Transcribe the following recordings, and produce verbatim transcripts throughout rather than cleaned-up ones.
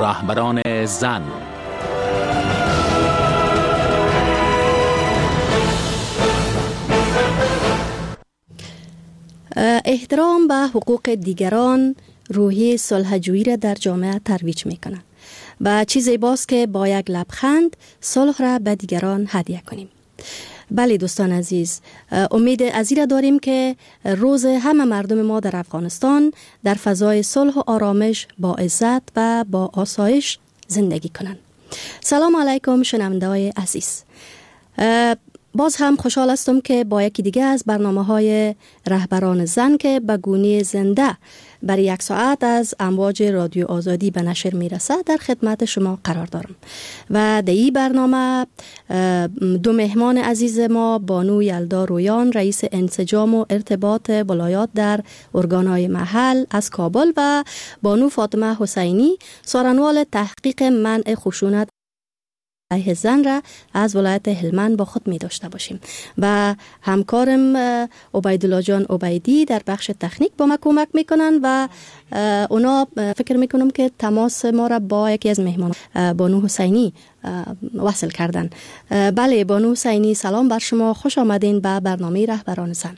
رهبران زن. احترام به حقوق دیگران روحیه صلح‌جویی را در جامعه ترویج می‌کند و چیز زیباست که با یک لبخند صلح را به دیگران هدیه کنیم. بله دوستان عزیز، امید از این داریم که روز همه مردم ما در افغانستان در فضای صلح و آرامش با عزت و با آسایش زندگی کنند. سلام علیکم شنونده‌های عزیز، باز هم خوشحال هستم که با یکی دیگه از برنامه‌های رهبران زن که به گونه زنده برای یک ساعت از امواج رادیو آزادی به نشر میرسه در خدمت شما قرار دارم و در این برنامه دو مهمان عزیز ما، بانو یلدا رویان رئیس انسجام و ارتباط ولایات در ارگان‌های محل از کابل و بانو فاطمه حسینی سارنوال تحقیق منع خشونت علیه زن را از ولایت هلمند با خود می داشته باشیم و همکارم عبیدالله جان عبیدی در بخش تکنیک با ما کمک میکنن و اونا فکر میکنم که تماس ما را با یکی از مهمان بانو حسینی وصل کردن. بله بانو حسینی، سلام بر شما، خوش آمدین به برنامه رهبران زن.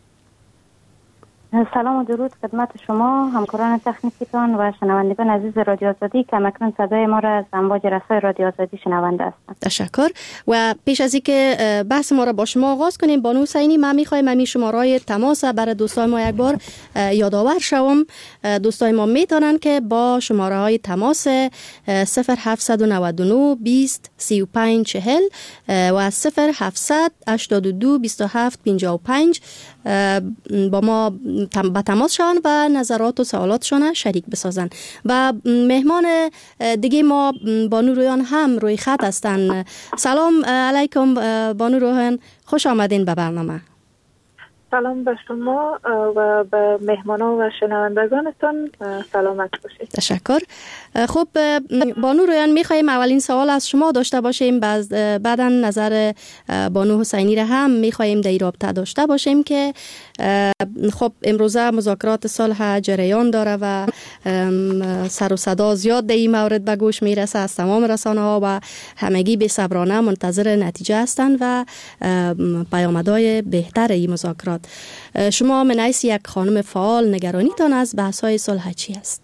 سلام و درود خدمت شما همکاران تکنیکیتان و شنوندگان عزیز رادیو آزادی که مکنون صدای ما را از امواج رسای رادیو آزادی شنونده هستند. تشکر. و پیش از اینکه بحث ما را با شما آغاز کنیم بانو حسینی، من میخوایم همین شماره‌های تماس برای دوستان ما یک بار یادآور شوم. دوستان ما میتونن که با شماره‌های تماس صفر هفتصد و نود و نه بیست سی و پنج چهل و صفر هفتصد هشتاد و دو بیست و هفت پنجاه و پنج با ما با تماس شوند و نظرات و سوالاتشان شریک بسازن. و مهمان دیگه ما بانو رویان هم روی خط هستن. سلام علیکم بانو رویان، خوش آمدین به برنامه. سلام به شما و به مهمانان و شنوندگانتان، سلامت باشید. تشکر. خب بانو رویان، میخواییم اولین سوال از شما داشته باشیم، بعدا نظر بانو حسینی را هم میخواییم در این رابطه داشته باشیم که خب امروزه مذاکرات صلح جریان داره و سر و صدا زیاد در این مورد به گوش میرسه از تمام رسانه ها و همگی بی‌صبرانه منتظر نتیجه هستند و پیامدهای بهتر این مذاکرات. شما من حیث یک خانم فعال نگرانیتان از بحث‌های صلح چی است؟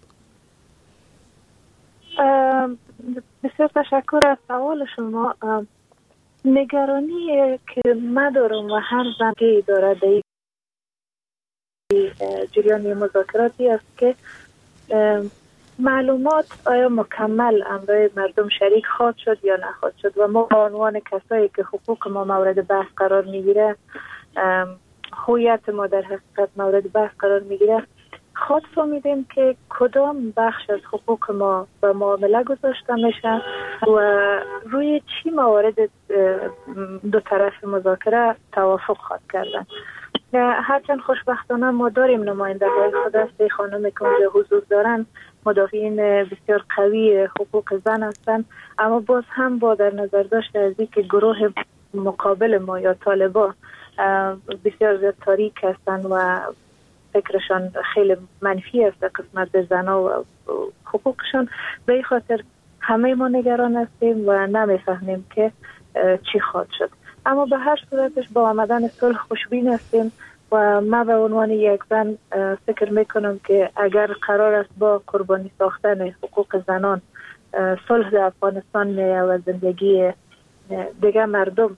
بسیار تشکر از سوال شما. نگرانی که من دارم و هر زنی داره در جریان مذاکراتی است که معلومات آیا مکمل امرای مردم شریک خواهد شد یا نخواهد شد و ما به عنوان کسایی که حقوق ما مورد بحث قرار میگیره، هویت ما در حقیقت مورد بحث قرار میگیره، خود فهمیدیم که کدام بخش از حقوق ما به معامله گذاشته میشه و روی چی موارد دو طرف مذاکره توافق خواهد کردن. هرچند خوشبختانه ما داریم نماینده های خود است، خانم که اونجا حضور دارن مدافعین بسیار قوی حقوق زن هستند، اما باز هم با در نظر داشته از این که گروه مقابل ما یا طالبا بسیار زیاد تاریک هستند و فکرشان خیلی منفی است قسمت به زنها و حقوقشان، به این خاطر همه ما نگران هستیم و نمیفهمیم که چی خواهد شد. اما به هر صورتش با آمدن صلح خوشبین هستیم و من به عنوان یک زن فکر میکنم که اگر قرار است با قربانی ساختن حقوق زنان صلح در افغانستان و زندگی دیگه مردم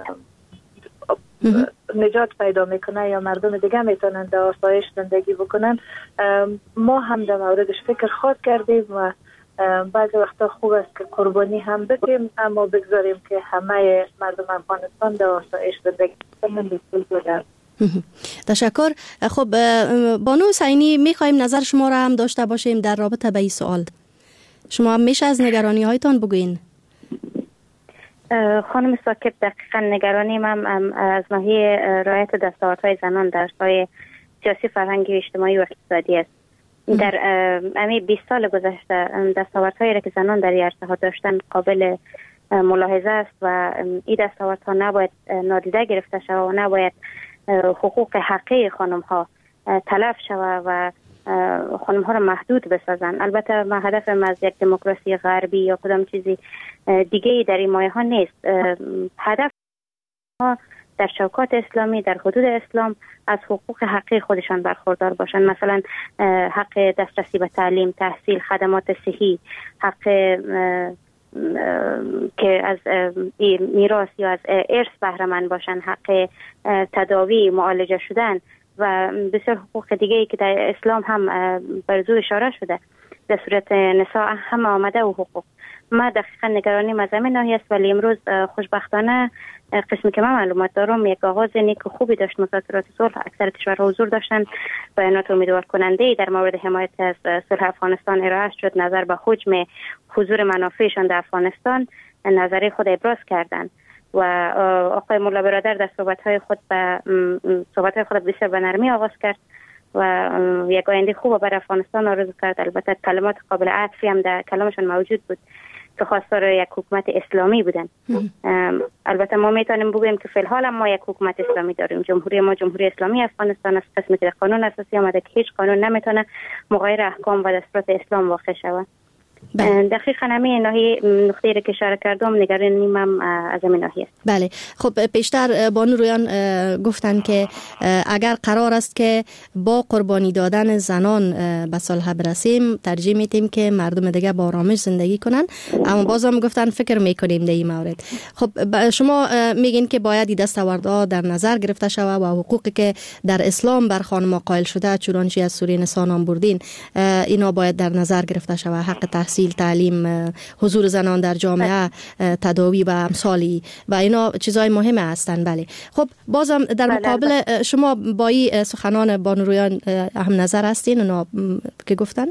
نجات پیدا میکنه یا مردم دیگه میتونن در آسایش زندگی بکنن، ما هم در موردش فکر خواهد کردیم و بعضی وقتا خوب است که قربانی هم بدیم اما بگذاریم که همه مردم افغانستان در آسایش زندگی کنن. تشکر. خب بانو حسینی، میخوایم نظر شما را هم داشته باشیم در رابطه به این سوال. شما هم میشه از نگرانی هایتان بگوین. خانم ساکب، دقیقا نگرانی من از ناحیه رعایت دستاوردهای زنان در سایه سیاسی، فرهنگی، اجتماعی و اقتصادی است. در امی بیست سال گذشته دستاوردهایی را که زنان در عرصه‌ها داشتن قابل ملاحظه است و این دستاوردها نباید نادیده گرفته شود و نباید حقوق حقیقی خانم ها تلف شود و خانم ها را محدود بسازن. البته ما هدفم از یک دموکراسی غربی یا کدام چیزی دیگه در این مایه ها نیست. هدف ما در چوکات اسلامی در حدود اسلام از حقوق حقیقی خودشان برخوردار باشند. مثلا حق دسترسی به تعلیم، تحصیل، خدمات صحی، حق که از میراث یا از ارث بهره مند باشند، حق تداوی، معالجه شدن و بسیار حقوق دیگه ای که در اسلام هم بر زو اشاره شده. در صورت نساء هم آمده و حقوق. ما دقیقا نگرانیم از همین ناحیه است، ولی امروز خوشبختانه قسمی که من معلومات دارم یک آغاز نیک خوبی داشت. مذاکرات صلح اکثر کشورها حضور داشتن، بیانات امیدوار کننده در مورد حمایت از صلح افغانستان ارائه شد. نظر به حجم حضور منافعشان در افغانستان نظری خود ابراز کردند و آقای مولا برادر در صحبت‌های خود به صحبت‌های خود بسیار به نرمی آغاز کرد و یک آینده خوب برای افغانستان آرزو کرد. البته کلمات قابل عطفی هم در کلامشان موجود بود که خواستار یک حکومت اسلامی بودن. البته ما میتونیم بگوییم که فی الحال ما یک حکومت اسلامی داریم. جمهوری ما جمهوری اسلامی افغانستان است، قسمی که قانون اساسی آمده که هیچ قانون نمیتونه مغایر احکام و دستورات اسلام واقع شود. دقیقاً همین ناحیه نقطه‌ای که اشاره کردم نگرانیم هم از همین ناحیه است. بله، خب پیشتر بانو رویان گفتن که اگر قرار است که با قربانی دادن زنان به صلح برسیم، ترجیح میدیم که مردم دیگه با آرامش زندگی کنن، اما بازم گفتن فکر میکنیم در این مورد. خب شما میگین که باید دستاوردها در نظر گرفته شود و حقوقی که در اسلام بر خانم قائل شده چونانچه از سوره نساء نام بردین اینا باید در نظر گرفته شود. حق تحصیل، تعلیم، حضور زنان در جامعه، تداوی و امثالی و اینا چیزای مهم هستند. بله، خب بازم در مقابل شما با این سخنان بانو رویان هم نظر هستین اونا که گفتن؟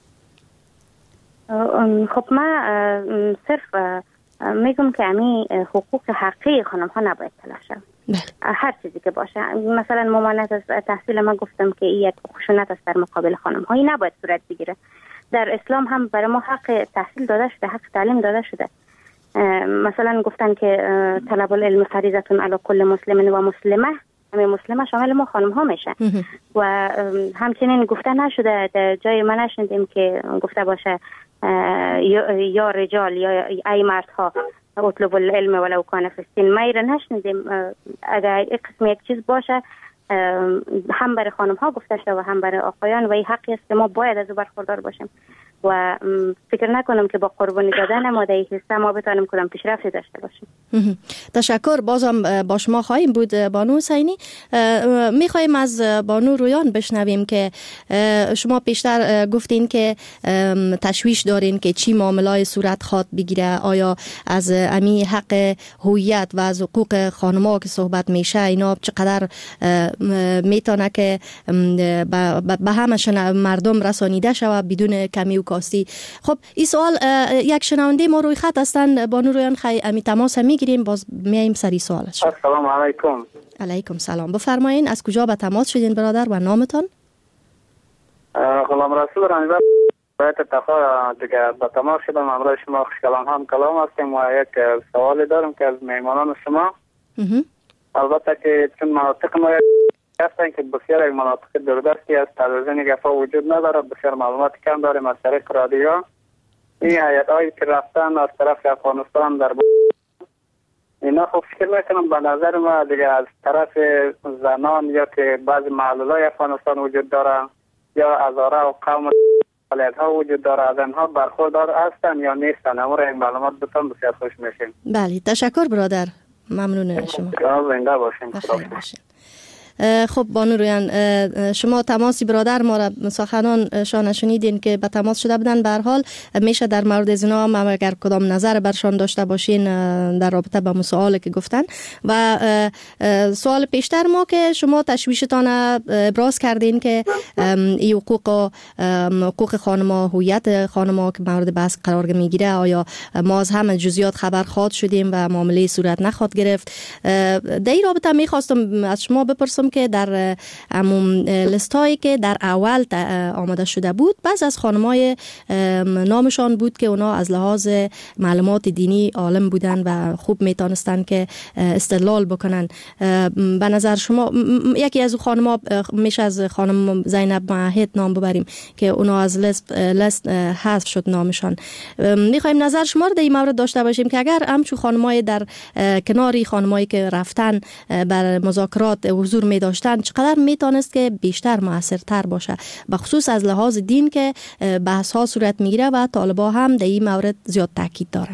خب ما صرف میگم که امی حقوق حقیقی خانم ها نباید تلف شد. هر چیزی که باشه، مثلا ممانعت از تحصیل ما گفتم که این یک خشونت است در مقابل خانم ها، این نباید صورت بگیره. در اسلام هم برای ما حق تحصیل داده شده، حق تعلیم داده شده. مثلا گفتن که طلب العلم فریضة علی کل مسلم و مسلمه، همه مسلمه شامل ما خانم ها میشه. و همچنین گفته نشده، در جای ما نشنیدیم که گفته باشه یا رجال یا ای مردها اطلب العلم ولو کان فی السن. ما ایره نشنیدیم. اگر یک قسم یک چیز باشه هم برای خانم ها گفته شده و هم برای آقایان و این حقی است که ما باید از او برخوردار باشیم و فکر نکنم که با قربانی دادن ما در این حصه ما بتانیم کدام پیشرفتی داشته باشیم. تشکر. بازم با شما خواهیم بود بانو حسینی. میخوایم از بانو رویان بشنویم که شما پیشتر گفتین که تشویش دارین که چی معاملای صورت خواد بگیره، آیا از امی حق هویت و از حقوق خانم‌ها که صحبت میشه اینا چقدر میتونه که به همه مردم رسانیده شود بدون کمی و کاستی. خب این سوال یک شنونده ما روی خط هستن بانو رویان، خیلی امی تماس میگیریم، باز میایم سری سوالش. السلام علیکم. علیکم سلام. بفرمایین از کجا به تماس شدین برادر و نامتان؟ غلام رسول رنجبر باید اتفاق دیگه به تماس شدم. امروز شما خوشکلام هم کلام هستیم و یک سوالی دارم که از میمانان شما. البته که چون مناطق ما هستن که بسیار یک مناطق دوردستی است، تلویزیونی گفا وجود نداره، بسیار معلومات کم داریم از طریق رادیو. این هیئت هایی که رفتن از طرف افغانستان در اینا خب فکر میکنم به نظر ما دیگه از طرف زنان یا که بعضی معلولای افغانستان وجود داره یا ازاره و قوم ها وجود داره، از اینها برخوردار هستن یا نیستن. امور این معلومات بتون بسیار خوش میشیم. بله تشکر برادر، ممنون شما. زنده باشین. بخیر باشین. خب بانو رویان، شما تماسی برادر ما را سخنان شان شنیدین که به تماس شده بودن. به هر حال میشه در مورد زنا هم اگر کدام نظر برشان داشته باشین در رابطه با سوالی که گفتن. و سوال پیشتر ما که شما تشویشتان ابراز کردین که این حقوق حقوق خانم‌ها، هویت خانم‌ها که مورد بحث قرار میگیره، آیا ما از همه جزئیات خبر خواد شدیم و معامله صورت نخواد گرفت. در این رابطه میخواستم از شما بپرسم دیدم که در عموم لستایی که در اول آماده شده بود بعض از خانمای نامشان بود که اونا از لحاظ معلومات دینی عالم بودن و خوب میتونستن که استدلال بکنن. به نظر شما یکی از خانم‌ها میشه از خانم زینب معهد نام ببریم که اونا از لست لست حذف شد نامشان. میخوایم نظر شما رو در این مورد داشته باشیم که اگر همچو خانمای در کناری خانمایی که رفتن بر مذاکرات حضور می داشتن چقدر میتونست که بیشتر موثرتر باشه، بخصوص از لحاظ دین که بحث ها صورت میگیره و طالبا هم در این مورد زیاد تاکید دارن.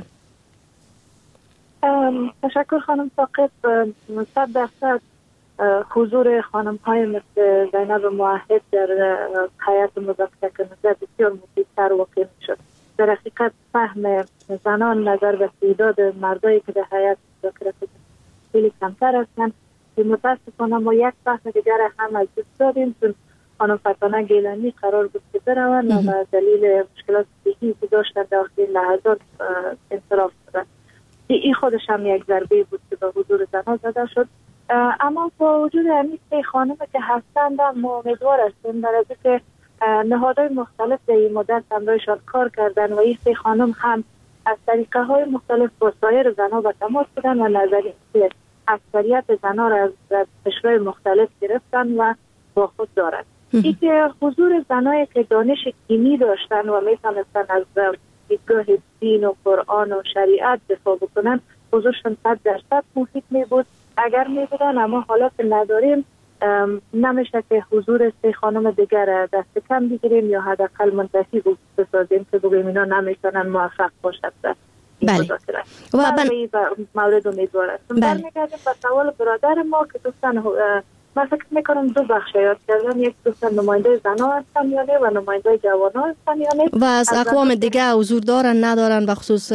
تشکر خانم ثاقب. صد درصد حضور خانم های مثل زینب معهد در حیات مذاکره کننده بسیار مفیدتر واقع میشد. در حقیقت فهم زنان نظر به تعداد مردایی که در حیات مذاکره خیلی کمتر هستند که متاسفانه ما یک بحث دیگر هم از دست دادیم چون خانم فتانه گیلانی قرار بود که بروند و دلیل مشکلات صحی که داشتن در آخرین لحظات انصراف دادن. این خودش هم یک ضربه بود که به حضور زنان زده شد. اما با وجود همین سه خانم که هستند ما امیدوار هستیم در از که نهادهای مختلف در این مدت همراهشان کار کردن و این سه خانم هم از طریقه های مختلف با سایر زنها به تماس بودن و نظریه اکثریت زنها را از قشرهای مختلف گرفتن و با خود دارند. این که حضور زنایی که دانش دینی داشتن و میتونستن از دیدگاه دین و قرآن و شریعت دفاع بکنن حضورشون صد درصد مفید می بود اگر می بودن. اما حالا که نداریم نمیشه که حضور سه خانم دیگر دست کم بگیریم یا حداقل منتفی بسازیم که بگویم اینا نمیتونن موفق باشد. بله. و من مورد امیدوار هستم. برمیگردیم به سوال برادر ما که دوستان من فکر میکنم دو بخش یاد کردم، یک دوستان نماینده زنها هستن یا نه و نماینده جوانها هستن یا نه و از اقوام دیگه حضور دارن ندارن و خصوص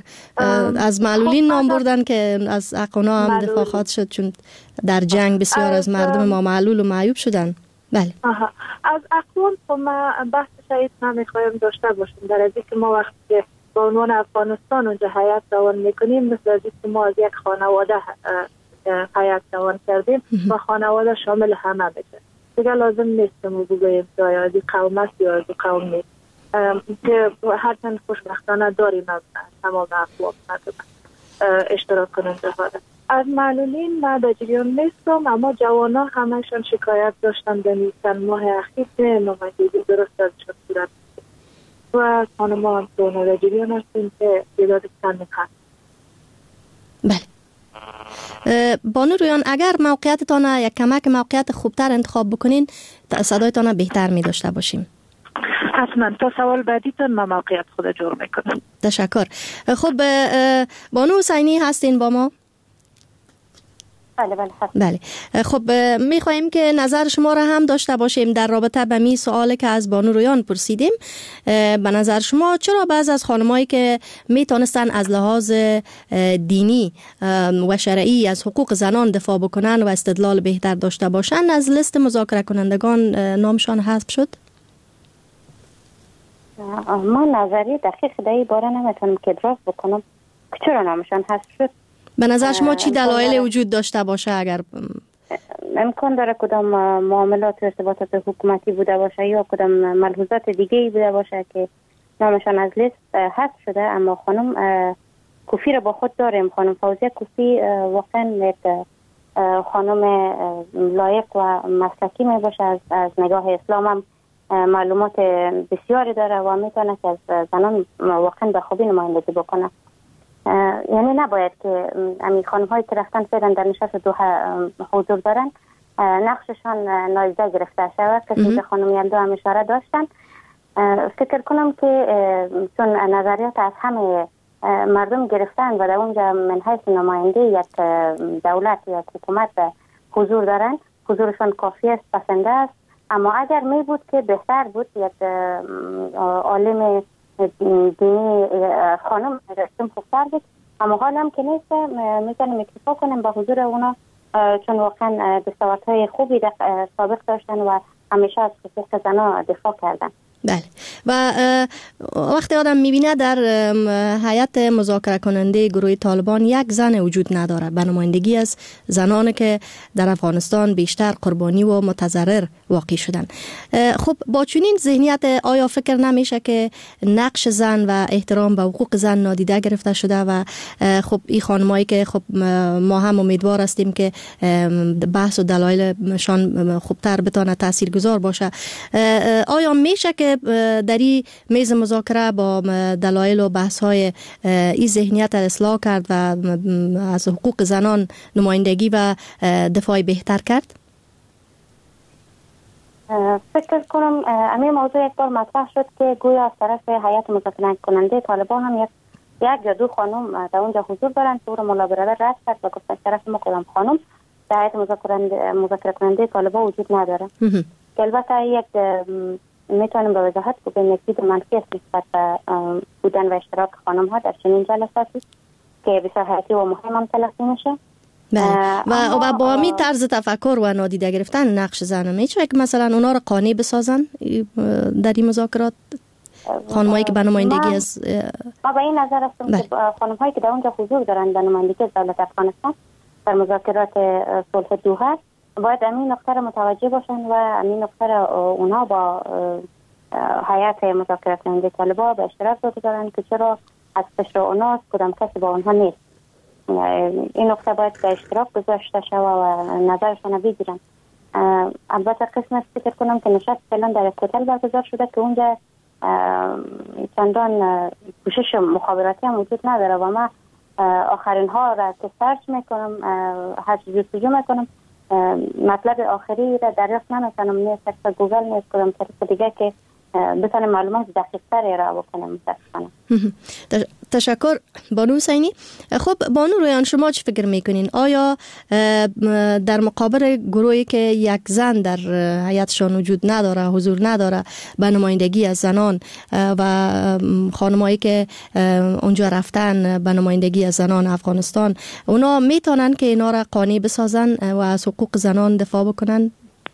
از معلولین نام بردن که از اقونا هم دفاع خواهد شد چون در جنگ بسیار از مردم ما معلول و معیوب شدن. بله. آها. از اقوام خب ما بحث شاید نمیخوایم داشته باشیم در از که ما وقتی که با عنوان افغانستان اونجا حیات دوان میکنیم مثل از که ما از یک خانواده حیات دوان کردیم و خانواده شامل همه میشه دیگه لازم نیست که ما بگوییم که از این قوم است یا از این قوم نیست که هرچند خوشبختانه داریم از تمام اقوام اشتراک کننده ها. از معلولین من در جریان نیستم اما جوانا همشان شکایت داشتن در چند ماه اخیر که نمایندگی درست ازشان صورت و خانم هم دونه در جریان هستیم که بیداد کمی هست. بله. بانو رویان اگر موقعیتتان یک کمک موقعیت خوبتر انتخاب بکنین صدایتان بهتر می داشته باشیم. حتما تا سوال بعدیتون ما موقعیت خود جور میکنم. تشکر. خب بانو حسینی هستین با ما؟ بله بله بله. خب میخواهیم که نظر شما را هم داشته باشیم در رابطه به می سوالی که از بانو رویان پرسیدیم. به نظر شما چرا بعض از خانمایی که میتونستن از لحاظ دینی و شرعی از حقوق زنان دفاع بکنن و استدلال بهتر داشته باشن از لیست مذاکره کنندگان نامشان حذف شد؟ ما نظری دقیق در این باره نمیتونم که ادراک بکنم که چرا نامشان حذف شد. به نظر شما چی دلایل وجود داشته باشه؟ اگر امکان داره کدام معاملات و ارتباطات حکومتی بوده باشه یا کدام ملحوظات دیگه بوده باشه که نامشان از لیست حذف شده. اما خانم کوفی رو با خود داریم. خانم فوزیه کوفی واقعا یک خانم لایق و مسلکی می باشه. از, از نگاه اسلام هم معلومات بسیاری داره و میتونه که از زنان واقعا به خوبی نمایندگی بکنه. یعنی نباید که امی خانم هایی که رفتن فعلا در نشست دو حضور دارن نقششان نادیده گرفته شود. کسی که خانم یلدا هم اشاره داشتن فکر کنم که چون نظریات از همه مردم گرفتن و در اونجا من حیث نماینده یک دولت یا حکومت حضور دارن حضورشان کافی است، پسنده است. اما اگر می بود که بهتر بود یک عالم دینی خانم رسم خوبتر بود. اما حال هم که نیست میتونیم اکتفا کنیم با حضور اونا چون واقعا دستاوردهای خوبی سابق داشتن و همیشه از حقوق زنها دفاع کردن. بله. و وقتی آدم میبینه در هیئت مذاکره کننده گروه طالبان یک زن وجود نداره به نمایندگی از زنان که در افغانستان بیشتر قربانی و متضرر واقع شدن، خب با چنین ذهنیت آیا فکر نمیشه که نقش زن و احترام به حقوق زن نادیده گرفته شده و خب این خانمایی که خب ما هم امیدوار هستیم که بحث و دلایلشان خوبتر بتونه تاثیرگذار باشه، آیا میشه که در این میز مذاکره با دلایل و بحث‌های این ذهنیت اصلاح کرد و از حقوق زنان نمایندگی و دفاع بهتر کرد؟ فکر کنم همین موضوع یک بار مطرح شد که گویا از طرف هیئت مذاکره کننده طالبان هم یک یک یا دو خانم در اونجا حضور دارن که او را مولا برادر رد کرد و گفت از طرف ما کدام خانم در هیئت مذاکره کننده طالبان وجود نداره. که البته یک میتونیم به وضاحت بگیم یک دید منفی است نسبت به بودن و اشتراک خانم ها در چنین جلساتی که بسیار حیاتی و مهم هم تلقی میشه. و و با می طرز تفکر و نادیده گرفتن نقش زن میشه که مثلا اونا رو قانع بسازن در این مذاکرات، خانمایی که به نمایندگی از ما به این نظر هستم که خانم هایی که در اونجا حضور دارن به نمایندگی از دولت افغانستان در مذاکرات صلح دوحه باید امین نقطه متوجه باشن و امین نقطه اونا با هیئت مذاکره کننده طالبان به اشتراک بگذارن که چرا از قشر اوناست کدام کسی با اونها نیست. این نقطه باید به اشتراک گذاشته شود و نظرشان بگیرن. البته قسمت فکر کنم که نشست فعلا در هتل برگزار شده که اونجا چندان کوشش مخابراتی هم وجود نداره و ما آخرین ها را که سرچ میکنم هر جستجو میکنم مطلب آخری را دریافت نمیکنم، نه طریق گوگل نه کدام طریق دیگه که بتونم معلومات دقیق تری را بکنم متاسفانه. تشکر بانو حسینی. خب بانو رویان شما چه فکر میکنین؟ آیا در مقابل گروهی که یک زن در هیئتشان وجود نداره، حضور نداره به نمایندگی از زنان و خانمایی که اونجا رفتن به نمایندگی از زنان افغانستان، اونا میتونن که اینا را قانع بسازن و از حقوق زنان دفاع بکنن؟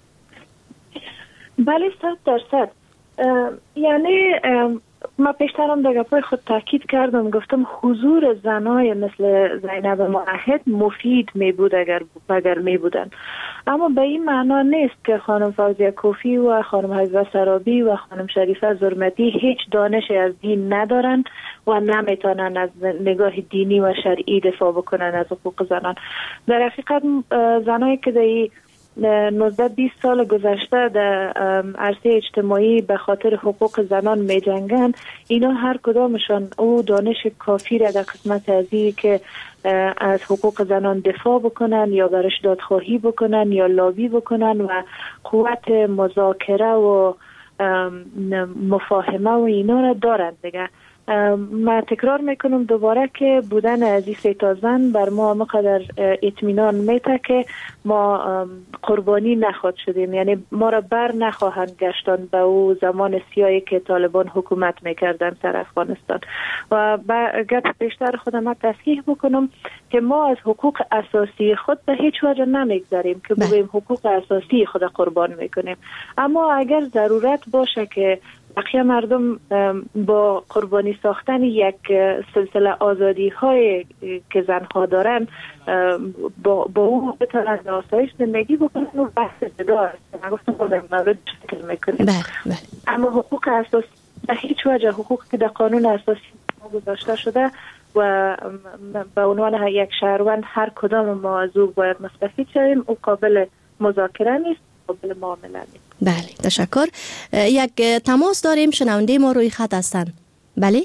بله صد درصد. یعنی ما پیشترم در گپای خود تاکید کردم، گفتم حضور زنای مثل زینب موحد مفید می بود اگر اگر می بودن، اما به این معنا نیست که خانم فوزیه کوفی و خانم حبیبه سرابی و خانم شریفه زرمتی هیچ دانشی از دین ندارن و نمیتونن از نگاه دینی و شرعی دفاع بکنن از حقوق زنان. در حقیقت زنایی که در نوزده بیست سال گذشته در عرصه اجتماعی به خاطر حقوق زنان می جنگن، اینا هر کدامشان او دانش کافی را در قسمت ازی که از حقوق زنان دفاع بکنن یا برش دادخواهی بکنن یا لابی بکنن و قوت مذاکره و مفاهمه و اینا را دارند دیگه. من تکرار میکنم دوباره که بودن از این سه تا زن بر ما مقدر اطمینان میده که ما قربانی نخواد شدیم، یعنی ما را بر نخواهند گشتن به او زمان سیاهی که طالبان حکومت میکردن سر افغانستان. و با گپ بیشتر خودم تصحیح بکنم که ما از حقوق اساسی خود به هیچ وجه نمیگذاریم که بگوییم حقوق اساسی خود قربان میکنیم، اما اگر ضرورت باشه که بقیه مردم با قربانی ساختن یک سلسله آزادی های که زنها دارن با, با اون بتونن آسایش زندگی بکنن و بحث جدا است. من گفتم خودم مورد شکل میکنیم، اما حقوق اساسی به هیچ وجه حقوق که در قانون اساسی گذاشته شده و به عنوان یک شهروند هر کدام ما از او باید مستفید شویم، او قابل مذاکره نیست، قابل معامله نیست. بله تشکر. یک تماس داریم، شنونده ما روی خط هستن. بله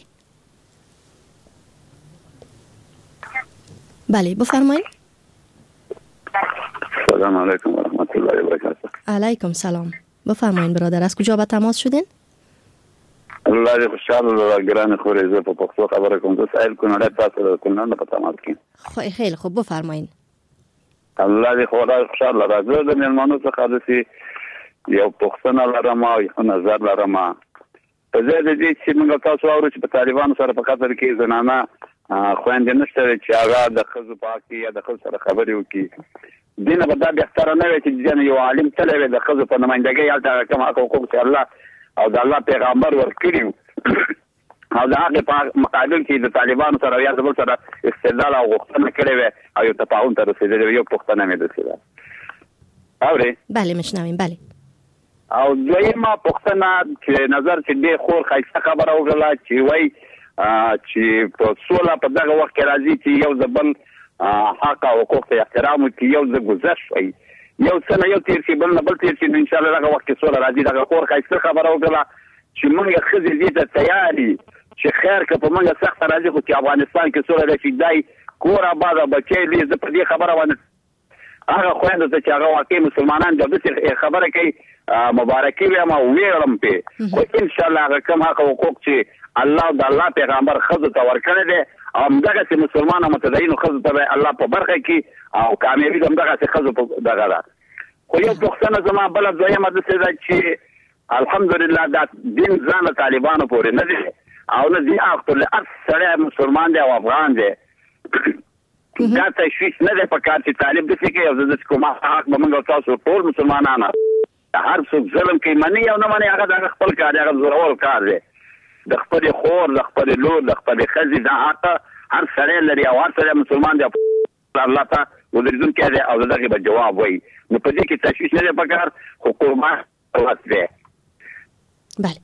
بله بفرمایید. سلام علیکم و رحمت الله و برکاته. علیکم سلام. بفرمایید برادر، از کجا به تماس شدین؟ الله دې خوشاله ګران خورې زه په پښتو خبره کوم، زه سائل کونړ تاسو کونړ په تماس کې. خیلی خوب بفرمایید. الله دې خورای خوشاله راځي. د مېلمانو څخه د یو پښتنه لرم او یو نظر لرم. په ځای د دې چې موږ تاسو اورو چې په طالبانو سره په قطر کې زنانه خويندې نشته چې هغه د خزو پاکي یا د خزو سره خبرې وکړي، دینه به دا بهتره نه وي چې ځنه یو عالم تلوي د خزو په نمائندګۍ یا د کوم حقوق چې الله او د الله پیغمبر ورکړي او د هغه په مقابل کې د طالبانو سره یا د بل سره استدلال او غوښتنه کړې وي او یو تفاهم ته رسیدلی یو پوښتنه مې درڅه اوري بله مشنویم بله او دویمه پوښتنه چې نظر چې دې خور خایسته خبره وکړه چې وای چې په سوله په دغه وخت کې راځي چې یو ځبل حق او حقوق ته احترام وکړي یو ځ گذشت وي یو څه یو تیر شي بل نه بل تیر شي ان شاء الله دغه وخت کې سوله راځي دغه خور خایسته خبره وکړه چې موږ خزي دې ته تیاری چې خیر که په موږ سخت راځي خو چې افغانستان کې سوله راشي دای کور آباد بچي دې په دې خبره باندې هغه خويند ته چې هغه واقعي مسلمانان د دې خبره کوي مبارکي وي ما ویرم په خو ان شاء الله هغه کوم حقوق چې الله د الله پیغمبر خزو ته ورکړي دي او دغه چې مسلمانانو متدینو خزو ته الله په برخه کې او کامیابی هم دغه چې خزو په دغه ده خو یو پښتنه زما بل ځایمه د څه ده چې الحمدلله دا دین ځان طالبانو پورې نه دي او نه دي اخته اکثر مسلمان دي او افغان دي دا تشویش نه ده په کار چې طالب د څه کې او د کومه حق به موږ تاسو ټول مسلمانانو هر څوک ظلم کوي منی او نه منی هغه د خپل کار هغه زورول کار دی د خپل خور د خپل لور د خپل خزي د حق هر سره لري او هر سره مسلمان دی الله ته ودرځون کې دی او دغه به جواب وایي نو په دې کې تشویش نه ده په کار حکومت واسطه بله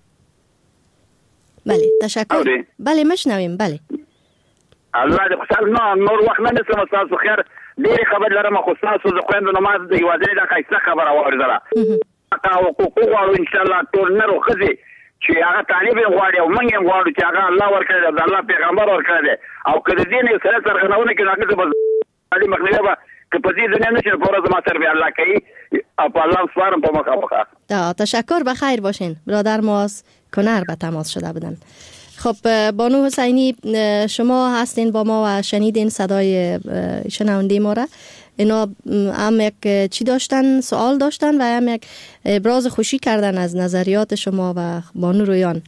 بله تشکر بله مشنویم بله الله دې خوشحال نه نور وخت نه نسم تاسو خیر ډېر خبر لرم خو تاسو د خويندو نماز د یوازې د قایصه خبره واورېدله تا حقوق غواړو ان شاء الله ټول نه روخذي چې هغه طالب غواړي او موږ هم غواړو چې هغه الله ورکړي د الله پیغمبر ورکړي او کله دې نه سره سرغنونه کې هغه به علي مخنیه به که په دې دنیا نشه فورز ما سر به الله کوي او په الله سپارم په مخه مخه تا تشکر بخیر باشین برادر ماس کنر به تماس شده بودن. خب بانو حسینی شما هستین با ما و شنیدین صدای شنونده ما را اینا هم یک چی داشتن سوال داشتن و هم یک ابراز خوشی کردن از نظریات شما و بانو رویان.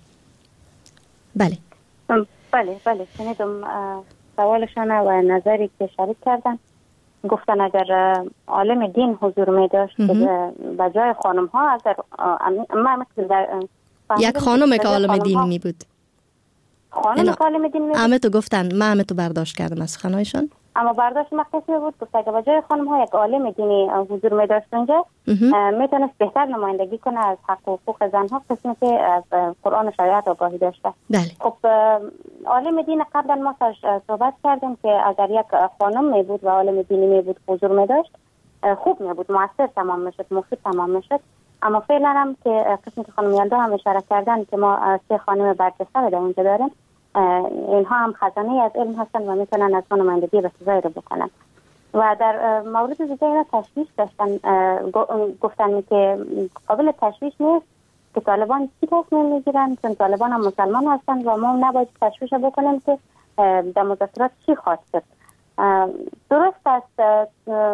بله بله بله شنیدم سوالشان و نظری که شریک کردن. گفتن اگر عالم دین حضور می داشت به جای خانم ها اگر ما مثل در یک خانم که عالم دین می بود خانم که عالم دین می بود همه تو گفتن ما همه تو برداشت کردم از خانایشان اما برداشت مختصی بود گفت اگر به جای خانم ها یک عالم دینی حضور می داشت اونجا میتونست بهتر نمایندگی کنه از حق و حقوق زن ها قسمی که از قرآن و شریعت آگاهی داشته. بله. خب عالم دین قبلا ما صحبت کردیم که اگر یک خانم می بود و عالم دینی می بود حضور می داشت خوب می بود مؤثر تمام میشد مفید تمام میشد. اما فعلا هم که قسمی که خانم یلدا هم اشاره کردن که ما سه خانم برجسته در اونجا داریم اینها هم خزانه از علم هستن و میتونن از نمایندگی به سزای رو بکنن و در مورد دیگه اینا تشویش داشتن گفتن که قابل تشویش نیست که طالبان چی تصمیم میگیرن چون طالبان هم مسلمان هستن و ما نباید تشویش بکنیم که در مذاکرات چی خواهد شد. درست است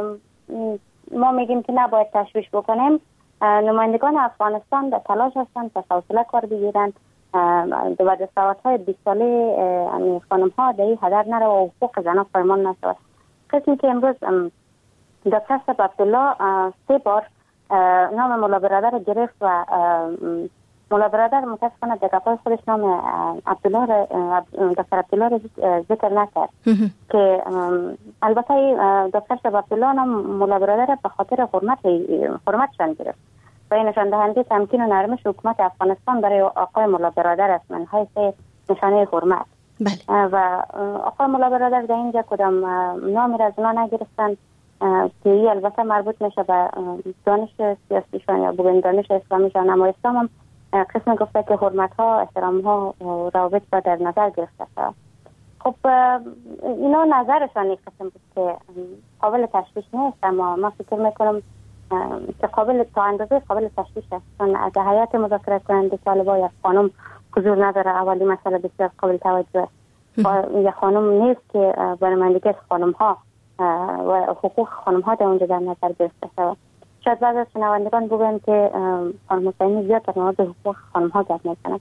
ما میگیم که نباید تشویش بکنیم. نمایندگان افغانستان در تلاش هستن تا حوصله کار بگیرن و دستاوردهای بیست ساله خانم ها در این هدر نره و حقوق زنان پایمال نشود. قسمی که امروز دکتر صاحب عبدالله سه بار نام مولا برادر گرفت و مولا برادر متاسفانه در گپای خودش نام عبدالله دکتر عبدالله را ذکر نکرد که البته دکتر صاحب عبدالله نام مولا برادر به خاطر حرمت حرمتشان گرفت و این نشان دهنده تمکین و نرمش حکومت افغانستان برای آقای مولا برادر است من حیث نشانه حرمت. بله. و آقای مولا برادر در اینجا کدام نامی را از اونا نگرفتن که این البته مربوط میشه به دانش سیاسیشان یا بگوین دانش اسلامیشان اما اسلام هم قسم گفته که حرمت ها احترام ها روابط با در نظر گرفته شد. خب اینا نظرشان یک قسم بود که قابل تشویش نیست اما ما فکر میکنم که قابل تا اندازه قابل تشویش است چون از هیئت مذاکره کننده طالبان یک خانم حضور نداره. اولی مسئله بسیار قابل توجه است. یک خانم نیست که برنامه‌نویسی خانم ها و حقوق خانم ها در اونجا در نظر گرفته شود. شاید بعضی از شنوندگان بگویند که خانم حسینی زیاد در مورد حقوق خانم ها گپ می‌زند.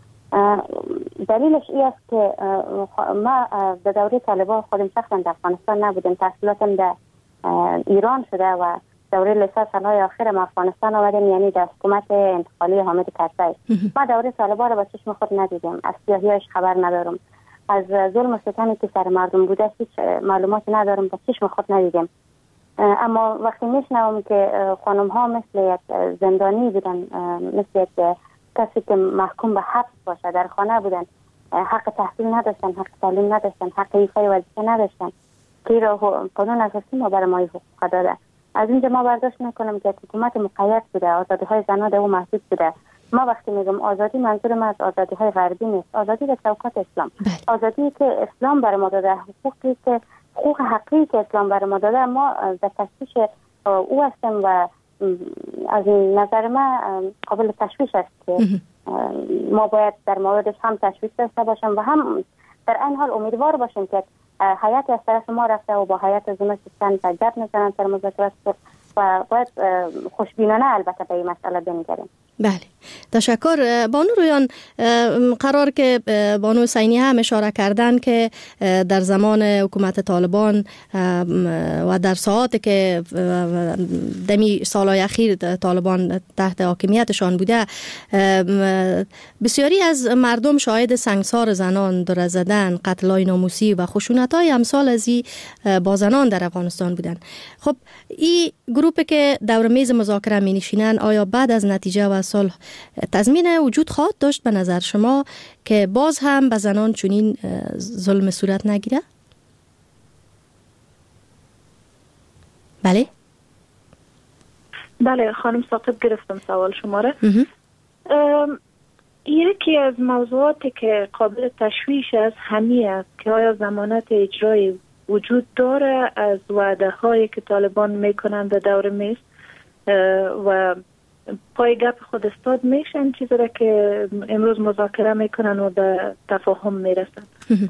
دلیلش این است که ما در دوره طالبان خودم شخصا در افغانستان نبودیم. تحصیلاتم در ایران شده و دوره لیسانس سالهای آخر ما افغانستان آمدیم، یعنی در حکومت انتقالی حامد کرزی. ما دوره طالبان رو با چشم خود ندیدیم، از سیاهیش خبر ندارم، از ظلم و ستمی که سر مردم بوده هیچ معلومات ندارم، با چشم خود ندیدیم. اما وقتی میشنوم که خانم ها مثل یک زندانی بودن، مثل یک کسی که محکوم به حبس باشه در خانه بودن، حق تحصیل نداشتن، حق تعلیم نداشتن، حق ایفای وظیفه نداشتن، که را قانون اساسی ما برای ما حقوق داده. از اینجا ما برداشت میکنم که حکومت مقید بوده، آزادی های زنان در او محدود بوده. ما وقتی میگم آزادی، منظور من از آزادی های غربی نیست، آزادی در چوکات اسلام، آزادی که اسلام برای ما داده، حقوقی که حقوق حقیقی که اسلام برای ما داده، ما در تشویش او هستیم و از نظر من قابل تشویش است که ما باید در موردش هم تشویش داشته باشیم و هم در این حال امیدوار باشیم که حیات از طرف ما رفته و با حیات از اون سیستان تا جب نزنن در مذاکرات و باید خوشبینانه البته به این مسئله بنگریم. بله، تشکر. بانو رویان، قرار که بانو حسینی هم اشاره کردن که در زمان حکومت طالبان و در ساعاتی که دمی سالهای اخیر طالبان تحت حاکمیتشان بوده، بسیاری از مردم شاهد سنگسار زنان، دره زدن، قتل‌های ناموسی و خشونت‌های امثال از این با زنان در افغانستان بودن. خب این گروپی که دور میز مذاکره می نشینن، آیا بعد از نتیجه و صلح تضمین وجود خواهد داشت به نظر شما که باز هم به زنان چنین ظلم صورت نگیره؟ بله بله خانم ثاقب، گرفتم سوال شماره. یکی از موضوعاتی که قابل تشویش است همین است که آیا ضمانت اجرایی وجود داره از وعده هایی که طالبان میکنن به دور میز و پای گپ خود استاد میشن، چیزی را که امروز مذاکره میکنن و به تفاهم میرسن.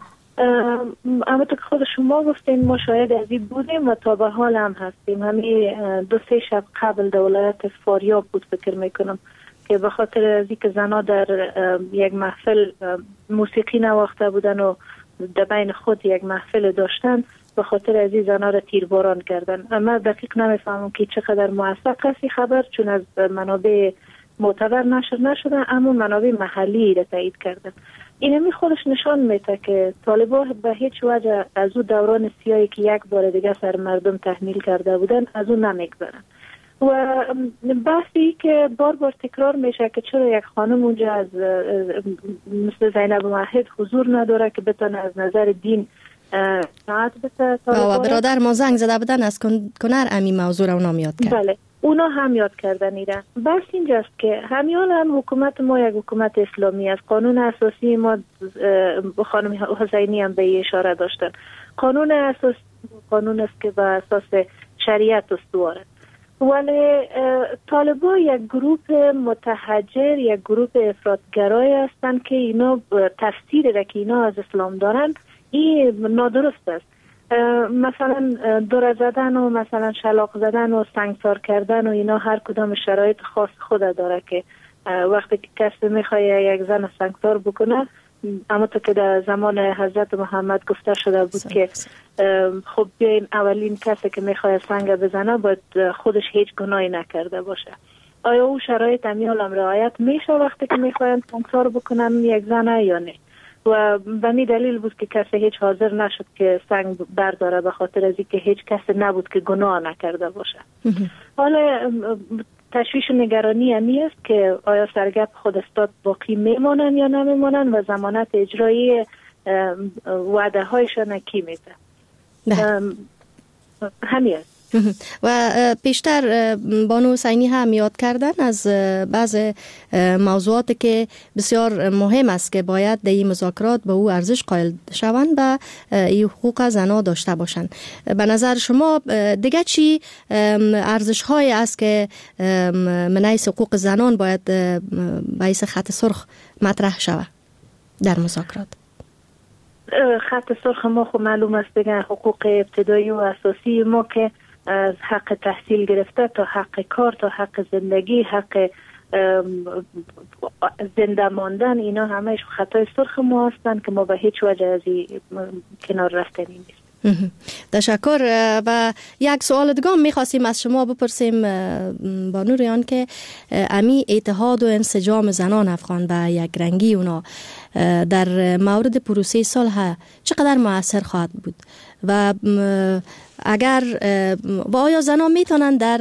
اما تو که خود شما گفتین ما شاید از این بودیم و تا به حال هم هستیم. همین دو سه شب قبل در ولایت فاریاب بود فکر میکنم که به خاطر از اینکه زنها در یک محفل موسیقی نواخته بودن و در بین خود یک محفل داشتن، به خاطر از این زنها را تیرباران کردن. اما دقیق نمیفهمم که چقدر موثق است خبر، چون از منابع معتبر نشر نشده، اما منابع محلی را تایید کردن. این می خودش نشان میده که طالبان به هیچ وجه از او دوران سیاهی که یک بار دیگه سر مردم تحمیل کرده بودن از او نمیگذرن. و بحثی که بار بار تکرار میشه که چرا یک خانم اونجا از مثل زینب موحد حضور نداره که بتونه از نظر دین نهاد بته. و برادر ما زنگ زده بودن از کنر امی موضوع رو اونا یاد کرد. بله، اونا هم یاد کردن ایره. بس اینجاست که همیان هم حکومت ما یک حکومت اسلامی است. قانون اساسی ما خانم حسینی هم به اشاره داشتن. قانون اساسی قانون است که بر اساس شریعت استواره. ولی طالبان یک گروه متحجر، یک گروه افراطگرای هستند که اینا تفسیری را که اینا از اسلام دارن این نادرست است. مثلا دره زدن و مثلا شلاق زدن و سنگسار کردن و اینا هر کدام شرایط خاص خود داره که وقتی که کسی میخواد یک زن سنگسار بکنه، اما تو که در زمان حضرت محمد گفته شده بود که خب بیاین اولین کسی که میخواد سنگ بزنه باید خودش هیچ گناهی نکرده باشه. آیا او شرایط امیال هم رعایت میشه وقتی که میخواین سنگسار بکنن یک زنه یا نه؟ و به می دلیل بود که کسی هیچ حاضر نشد که سنگ برداره، به خاطر از اینکه هیچ کسی نبود که گناه نکرده باشه. حالا تشویش و نگرانی همی است که آیا سرگپ خود استاد باقی میمانن یا نمیمانن و ضمانت اجرایی وعده هایشان کی میده. همی است. و پیشتر بانو حسینی هم یاد کردن از بعض موضوعاتی که بسیار مهم است که باید در این مذاکرات به او ارزش قائل شوند و این حقوق زنها داشته باشند. به نظر شما دیگه چی ارزش های است که من حیث حقوق زنان باید به حیث خط سرخ مطرح شود در مذاکرات؟ خط سرخ ما خب معلوم است دیگه حقوق ابتدایی و اساسی ما که از حق تحصیل گرفته تا حق کار تا حق زندگی، حق زنده ماندن، اینا همه خطای سرخ ما هستند که ما به هیچ وجه از این کنار رفتنی نیست. تشکر. و یک سوال دیگه میخواستیم از شما بپرسیم بانو ریان که امی اتحاد و انسجام زنان افغان و یک رنگی اونا در مورد پروسه صلح چقدر مؤثر خواهد بود و اگر و آیا زنان میتونن در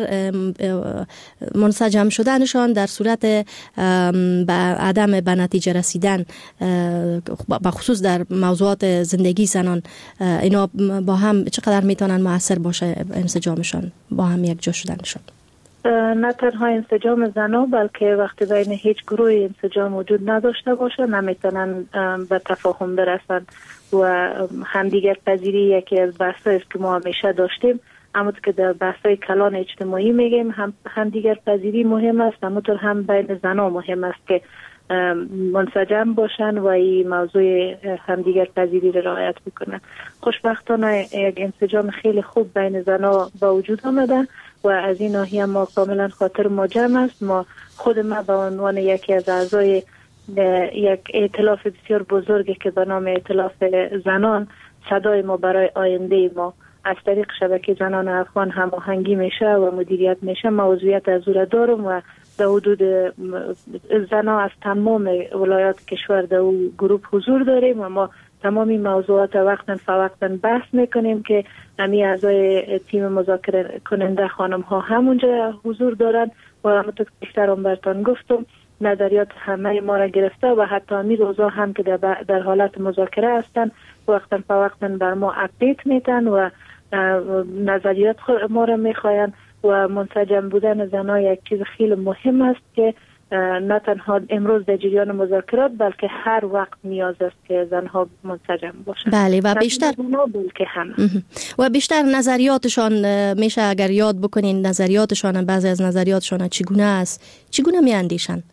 منسجم شدنشان در صورت به عدم به نتیجه رسیدن به خصوص در موضوعات زندگی زنان اینا با هم چقدر میتونن مؤثر باشه انسجامشان با هم یک جا شدنشان؟ نه تنها انسجام زنان بلکه وقتی بین هیچ گروه انسجام وجود نداشته باشه نمیتونن به تفاهم برسن و همدیگر پذیری یکی از بحثایی است که ما همیشه داشتیم. اما که در بحثای کلان اجتماعی میگیم هم همدیگر پذیری مهم است، همونطور هم بین زنان مهم است که منسجم باشن و این موضوع همدیگر پذیری را رعایت بکنن. خوشبختانه یک انسجام خیلی خوب بین زنان با وجود آمده و از این ناحیه ما کاملا خاطر ما جمع است. ما خود ما به عنوان یکی از اعضای یک ائتلاف بسیار بزرگی که به نام ائتلاف زنان صدای ما برای آینده ما از طریق شبکه زنان افغان هماهنگی میشه و مدیریت میشه. ما عضویت از او را دارم و در حدود زنان از تمام ولایات کشور در او گروپ حضور داریم و ما تمامی موضوعات وقتا فوقتا بحث میکنیم که امی اعضای تیم مذاکره کننده خانم ها همونجا حضور دارن و همونطور که بیشترم برتان گفتم نظریات همه ما را گرفته و حتی امی روزا هم که در, در حالت مذاکره هستن وقتا فوقتا بر ما اپدیت میتن و نظریات ما را میخواین و منسجم بودن زنها یک چیز خیلی مهم است که نه تنها امروز در جریان مذاکرات بلکه هر وقت نیاز است که زنها منسجم باشند. بله و بیشتر بلکه همه و بیشتر نظریاتشان میشه اگر یاد بکنین نظریاتشان بعضی از نظریاتشان چگونه است چگونه میاندیشن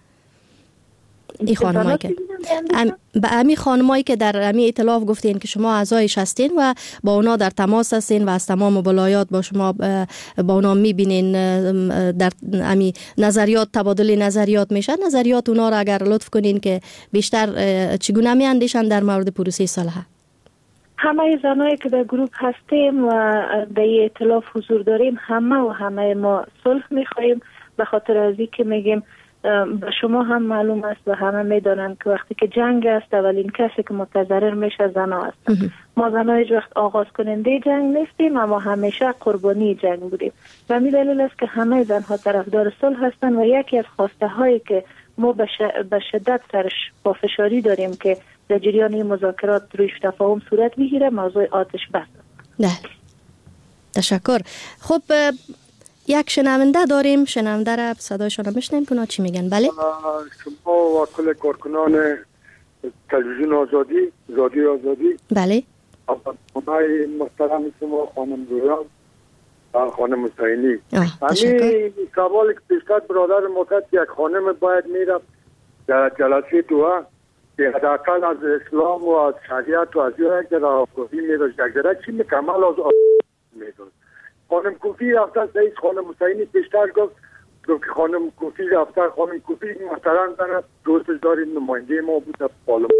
این خانمایی که به امی خانمایی که در امی ائتلاف گفتین که شما اعضایش هستین و با اونا در تماس هستین و از تمام ولایات با شما با اونا میبینین در امی نظریات تبادل نظریات میشه نظریات اونا را اگر لطف کنین که بیشتر چگونه میاندیشن در مورد پروسه صلح؟ همه زنایی که در گروپ هستیم و در ائتلاف حضور داریم همه و همه ما صلح میخوایم به خاطر از این که میگیم به شما هم معلوم است و همه میدانند که وقتی که جنگ است اولین کسی که متضرر میشه زنها هستند. ما زنها هیچ وقت آغاز کننده جنگ نیستیم اما همیشه قربانی جنگ بودیم و همین دلیل است که همه زنها طرفدار صلح هستند و یکی از خواسته هایی که ما به شدت سرش پافشاری داریم که در جریان این مذاکرات روی تفاهم صورت بگیره موضوع آتش بس است. نه تشکر. خب یک شنونده داریم، شنونده را صدایشان را بشنویم که اونا چی میگن. بله شما و کل کارکنان تلویزیون آزادی زادی آزادی بله خدای محترم شما خانم رویان و خانم حسینی همین سوالی که پیشتر برادر مکت یک خانم باید میرفت در جلسه دعا که حداقل از اسلام و از شریعت و از یک راهکوفی میداشت یک درک چی مکمل از میداشت. خانم کوفی رفته سعید خانم حسینی پیشتر گفت که خانم کوفی رفته خانم کوفی محترم دارد دوستش داریم نماینده ما بود در پارلمان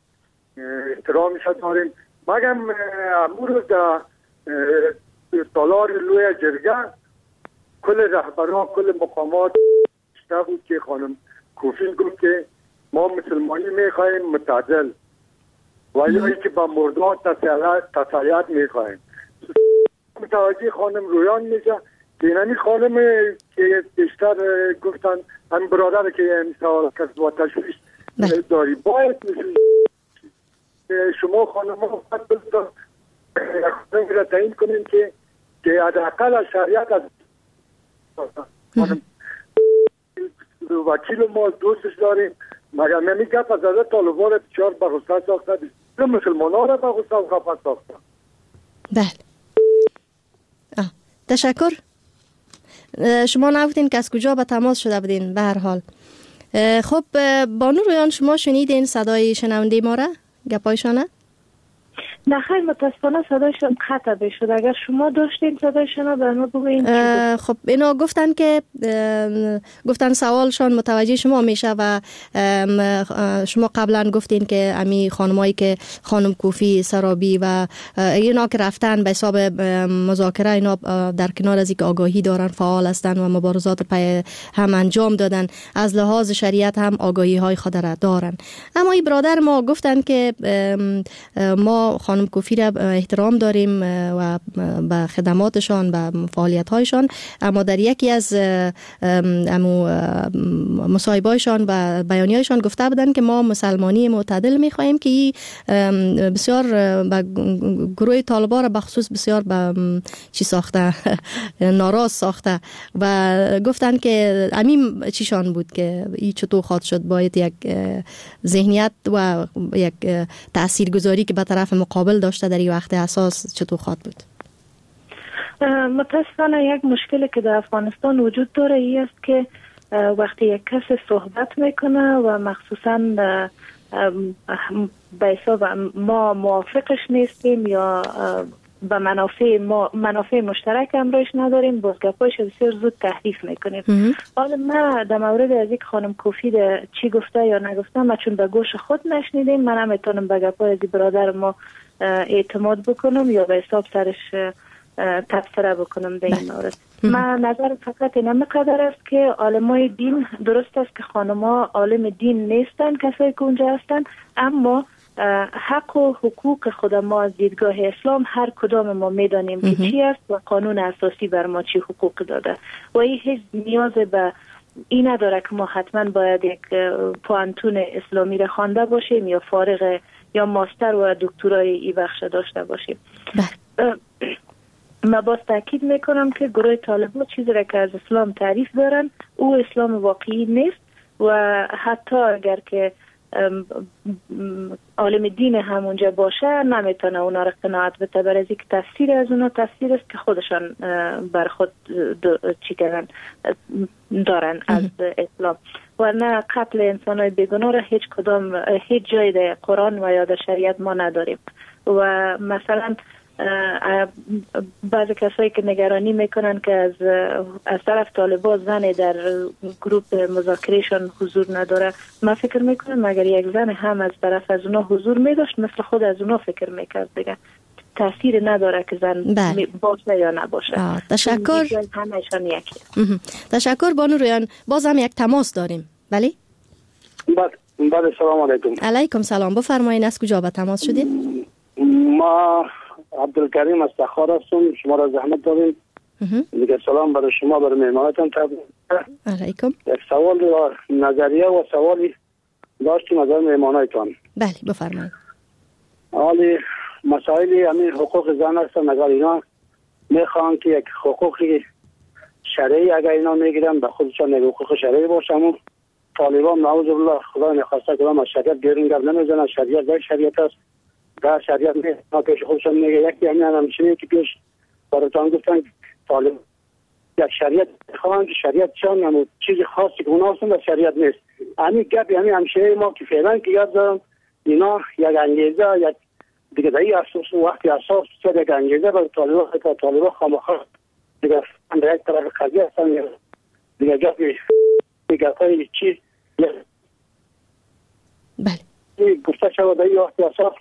احترامش داریم مگم امروز در تالار لوی جرگه کل رهبران کل مقامات بیشتر بود که خانم کوفی گفت که ما مسلمانی میخواهیم متعدل و یا که با مردان تسلیت میخواهیم. متوجه خانم رویان میشه که اینمی خانم که بیشتر گفتن هم برادر که این سوال کسب و تشویش داری باید شما خانم ها خواهد بلدن خانم را تعیین کنیم که که حداقل از شریعت از خانم وکیل ما دوستش داریم مگر نمی گفت از از طالبان بچار بغصه ساخته مسلمان ها را بغصه و خفت ساخته. بله تشکر. شما نگفتین که از کجا به تماس شده بودین به هر حال. خب بانو رویان شما شنیدین صدای شنونده ما را گپایشانه؟ نه خیلی متاسفانه صدایشان قطع شد. اگر شما داشتین صدایشان بر ما بگوین. خب اینا گفتن که گفتن سوالشان متوجه شما میشه و شما قبلا گفتین که امی خانمایی که خانم کوفی سرابی و اینا که رفتن به حساب مذاکره اینا در کنار از اینکه آگاهی دارن فعال هستن و مبارزات پای هم انجام دادن، از لحاظ شریعت هم آگاهی های خود را دارن. اما این برادر ما گفتن که ما خانم کوفی را احترام داریم و به خدماتشان و فعالیت هایشان، اما در یکی از امو مصاحبه‌هایشان و بیانیه‌هایشان گفته بودن که ما مسلمانی معتدل می‌خواهیم که این بسیار به گروه طالبان را بخصوص بسیار به چی ساخته ناراض ساخته و گفتن که امین چیشان بود که این چطور خواهد شد باید یک ذهنیت و یک تاثیرگذاری که به طرف مقابل داشته در این وقت اساس چطور خواهد بود؟ متاسفانه یک مشکلی که در افغانستان وجود داره ای است که وقتی یک کس صحبت میکنه و مخصوصا به حساب ما موافقش نیستیم یا به منافع ما منافع مشترک امروش نداریم، باز گپایش بسیار زود تحریف میکنیم. حالا ما در مورد از یک خانم کوفی چی گفته یا نگفته ما چون به گوش خود نشنیدیم، من هم میتونم به گپای از برادر ما اعتماد بکنم یا به حساب سرش تبصره بکنم در این مورد. من نظر فقط اینم قدر است که عالمای دین، درست است که خانم‌ها عالم دین نیستن کسایی که اونجا هستن، اما حق و حقوق خود ما از دیدگاه اسلام هر کدام ما میدانیم که چی است و قانون اساسی بر ما چی حقوق داده و این هیچ نیاز به این نداره که ما حتما باید یک پوانتون اسلامی را خوانده باشیم یا فارغ یا ماستر و دکترای این بخش داشته باشیم. من باز تاکید میکنم که گروه طالبان چیزی را که از اسلام تعریف دارن او اسلام واقعی نیست و حتی اگر که عالم دین همونجا باشه نمیتونه اونا را قناعت بده، برای اینکه تفسیر از اونا تفسیر است که خودشان بر خود چی کردن دارن از اسلام و نه قتل انسانای بیگناه را هیچ کدام هیچ جای در قرآن و یا در شریعت ما نداریم. و مثلا بعضی کسایی که نگرانی میکنن که از از طرف طالبان زن در گروپ مذاکرهشان حضور نداره، من فکر میکنم اگر یک زن هم از طرف از اونا حضور میداشت مثل خود از اونا فکر میکرد دیگه تاثیر نداره که زن بله. باشه یا نباشه. تشکر. همشان یکی. تشکر بانو رویان. باز هم یک تماس داریم. بله؟ بله بله سلام علیکم. علیکم سلام. بفرمایید از کجا به تماس شدید؟ ما عبدالکریم از تخار هستم. شما را زحمت داریم. دیگه سلام برای شما برای مهمانتان تبریک. علیکم. یک سوال و نظریه و سوالی داشتیم از مهمانایتان. بله بفرمایید. حالی مسائل همین حقوق زن هستن، اگر اینا میخوان که یک حقوقی شرعی اگر اینا میگیرن به خودشان یک حقوق شرعی باشه، اما طالبان نعوذ بالله خدا نخواسته که ما شریعت گرینگر نمیزنن، شریعت در شریعت است در شریعت نه پیش خودشان میگه یکی همین همچنین که پیش براتان گفتن طالب یک شریعت خواهند که شریعت چند همون چیز خاصی که اونا هستن در شریعت نیست. همین گپ همین همشهری ما که فعلا که یاد دارم اینا یک انگیزه یک دیگه در این اساس وقتی اساس شد یک انگیزه برای طالبان که طالبان خامخواه دیگه در یک طرف قضیه هستن دیگه گپی دیگه های چیز بله گفته شد در این وقتی اساس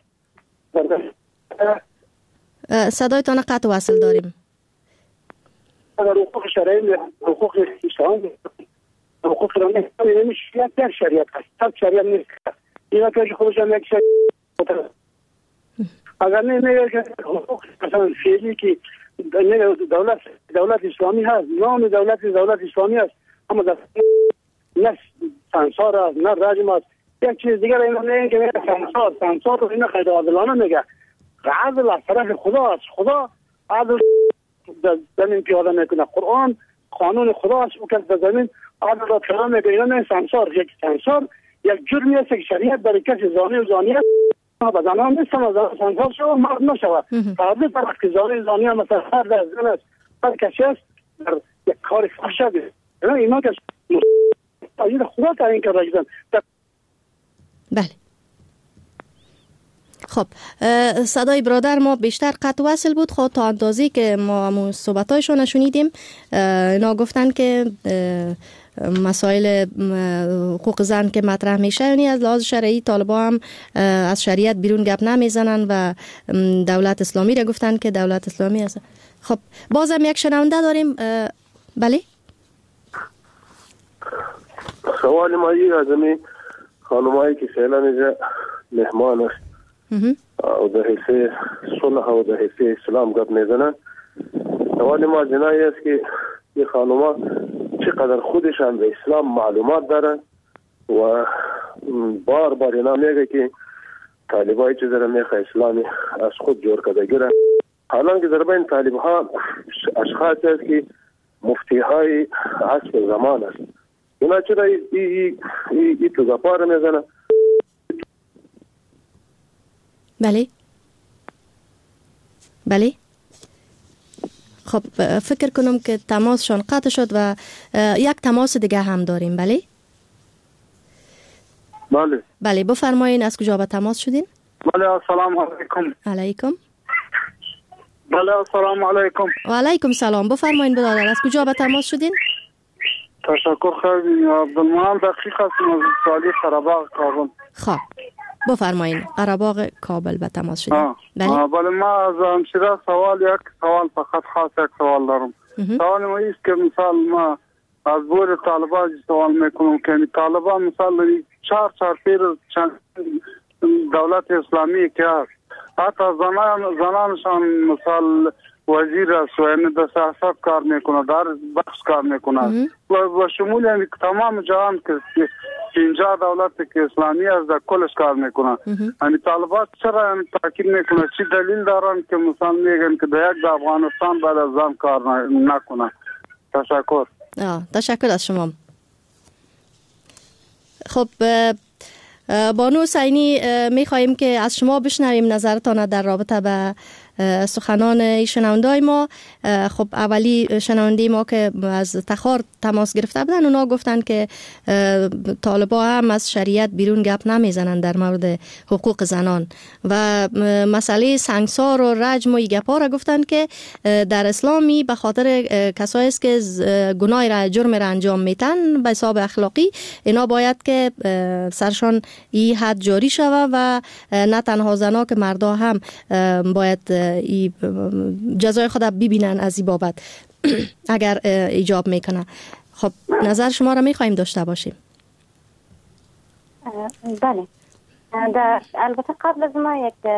صدایتان قطع وصل داریم. اگر حقوق شرعی حقوق اسلام حقوق را نمیشه یک در شریعت هست تب شریعت نیست اینا که خودش هم یک شریعت اگر نمیگه که حقوق مثلا فعلی که دولت دولت اسلامی هست نام دولت دولت اسلامی هست اما در نه سانسور هست نه رجم هست یک چیز دیگر اینا نمیگه که سانسور سانسور رو اینا خیلی عادلانه میگه عدل از طرف خدا است. خدا عدل در زمین پیاده میکنه. قرآن قانون خدا است که در زمین عدل را پیاده میکنه. اینا نه سانسور یک سانسور یک جرمی است که شریعت برای کسی زانی و زانیت به زنان نیستم از سانسور شود مرد نشود. فرض فرض که زانی زانی هم مثلا فرد از زن است هر کسی است در یک کار فحشه است. اینا که خدا تعیین کرده. بله خب صدای برادر ما بیشتر قطع وصل بود. خب تا اندازی که ما همون صحبتایشون شنیدیم اینا گفتن که مسائل حقوق زن که مطرح میشه یعنی از لحاظ شرعی طالبا هم از شریعت بیرون گپ نمیزنن و دولت اسلامی را گفتن که دولت اسلامی است. خب بازم یک شنونده داریم. بله سوال ما این از این خانمایی که فعلا اینجا مهمان است و در حیث صلح و در حیث اسلام گپ میزنن، سوال ما جنایی است که این خانما چقدر خودشان به اسلام معلومات دارن و بار بار اینا میگه که طالبای چیز را میخواه اسلامی از خود جور کده گیرن، حالا که در بین طالب ها اشخاص است که مفتی های عصر زمان است، اینا چرا ای ای ای ای تو گپار میزنن؟ بله بله خب فکر کنم که تماسشان قطع شد و یک تماس دیگه هم داریم. بله بله بله بفرمایین از کجا به تماس شدین؟ بله السلام علیکم. علیکم. بله السلام علیکم. و علیکم سلام. بفرمایین برادر از کجا به تماس شدین؟ تشکر خیلی. عبدالمنعم دقیق هستم از سالی قره‌باغ کابل. خب بفرمایین قره‌باغ کابل به تماس شدین. بله بله ما از همشیره سوال یک سوال فقط خاص یک سوال دارم. سوال ما ایست که مثال ما از بور طالبان سوال میکنم که طالبان مثال چهار چهار پیر چند دولت اسلامی که هست حتی زنان زنانشان مثال وزیر است و یعنی در سیاست کار میکنه در بخش کار میکنه و, و شمول یعنی تمام جهان که اینجا دولت که اسلامی است در کلش کار میکنه. یعنی طالبات چرا تاکید میکنه چی دلیل دارن که مثلا میگن که در یک افغانستان بعد از آن کار نکنه؟ تشکر. آه تشکر از شما. خب بانو حسینی میخواییم که از شما بشنویم نظرتان در رابطه به سخنان شنوندای ما. خب اولی شنونده ما که از تخار تماس گرفته بودن اونا گفتن که طالبا هم از شریعت بیرون گپ نمیزنن در مورد حقوق زنان و مسئله سنگسار و رجم و گپا را گفتن که در اسلامی به خاطر کسایی است که گناه را جرم را انجام میتن به حساب اخلاقی اینا باید که سرشان این حد جاری شود و نه تنها زنا که مردا هم باید ای جزای خود ببینن از این بابت اگر ایجاب میکنه. خب نظر شما را میخواییم داشته باشیم. بله البته قبل از ما یک